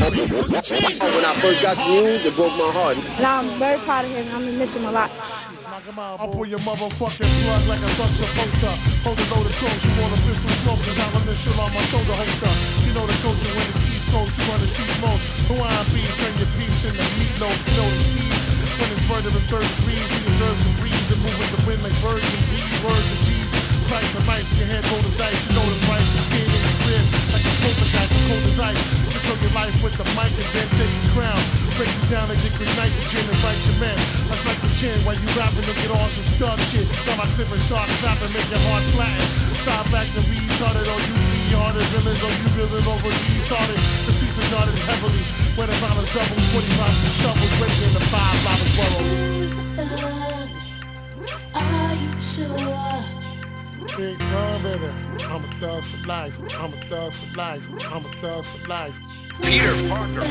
When I first got to you, it broke my heart. And I'm very proud of him. I'm gonna miss him a lot. I'll pull your motherfucking plug like a thug supposed to. Hold a load of chokes, you want a pistol smoke, cause I'm an initial on my shoulder holster. You know the culture when it's East Coast, you run the streets most. Hawaiian beef, turn your peace in the meatloaf, you know the steez. When it's murdering third degrees, we observe the breeze and move with the wind like birds and bees, words and G's. Price of ice, your head roll the dice, you know the price of being in the crib. Like a poltergeist, I'm cold as ice. Control your life with the mic and then take the crown. Break you down and get green nitrogen and fight your men. I fight the chin while you rapping and get on some thug shit. Got my clip and start clapping, make your heart flatten. Stop back to retarded or you retarded villains or you villain over restarted. The streets are guarded heavily. Where the violence double, 45 shovels waiting in the 5 lava boroughs. Who's the thug? Are you sure? Big Pun, baby. I'm a thug for life. I'm a thug for life. I'm a thug for life. Peter Parker.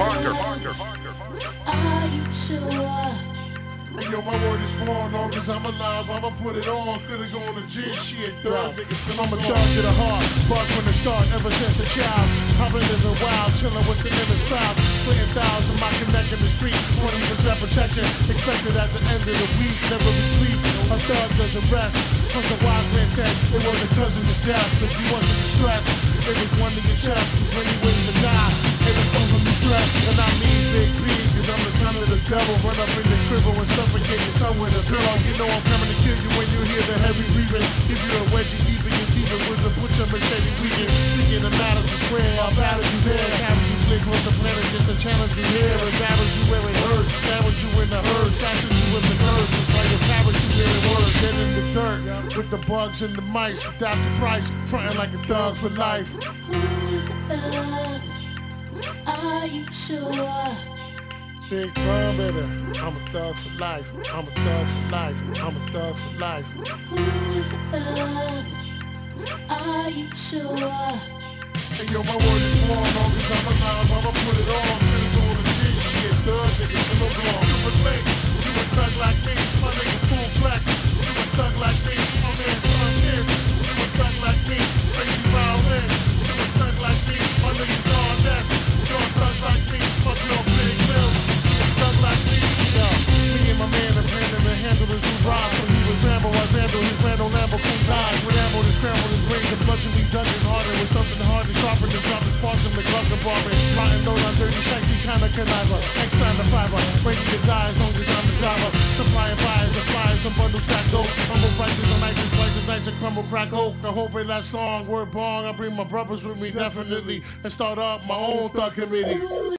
Are you sure? Hey, yo, my word is born, long as I'm alive, I'ma put it on. Could've gone to jail, shit, thug nigga, till I'm a thug to the heart. Bug from the start, ever since a child. I've been living wild, chilling with the illest crowds. Splitting thousands, my connect in the street. 20% protection, expected at the end of the week. Never be sleep, a thug doesn't rest. Cause a wise man said, it wasn't cousin to death. If you wasn't distressed, it was one to your chest. Cause when you waiting to die, it was some from the stress. And I mean big B, cause I'm the son of the devil. Run up in the cribble and suffocate your son with a pillow. You know I'm coming to kill you when you hear the heavy breathing. Give you a wedgie deep in your deep with a put your machete weekend. Thinking the matters is square, I'll battle you there. Carry you click with the planet just to challenge you here. And battle you where it hurts. Sandwich you in the herd, stashing you with the curse. It's like a parachute in the word. Then in the dirt, with the bugs and the mice. That's the price, frontin' like a thug for life. Who's the thug? Are you sure? Big Pun, baby. I'm a thug for life. I'm a thug for life. I'm a thug for life. Who's the thug? Are you sure? Hey, yo, my word is born, long as I'm alive, I'ma put it on. Could've gone to jail, shit, thug nigga, till I'm gone. You a thing, you a thug like me, my nigga full flex. You a thug like me, my man son kids. You a thug like me, crazy violin. You a thug like me, my niggas on desk. You a thug like me, fuck your big bill. You a thug like me, yo. Me and my man are planning to handle this new ride. When he was Rambo, I vandal his Randall Lambo cool ties. With ammo to scramble his brains and bludgeon me dungeons harder. With something hard to sharpen and drop his sparks in the glove compartment. Plotting load on dirty shaggy kinda conniver. X-time the fiber, ready to die as long as I'm the driver. Supplying fires and flyers, some bundles stacked dope. Humble prices on ice and slices, nice and crumble crack hope. I hope it lasts long, word bong. I bring my brothers with me definitely. And start up my own thug committee.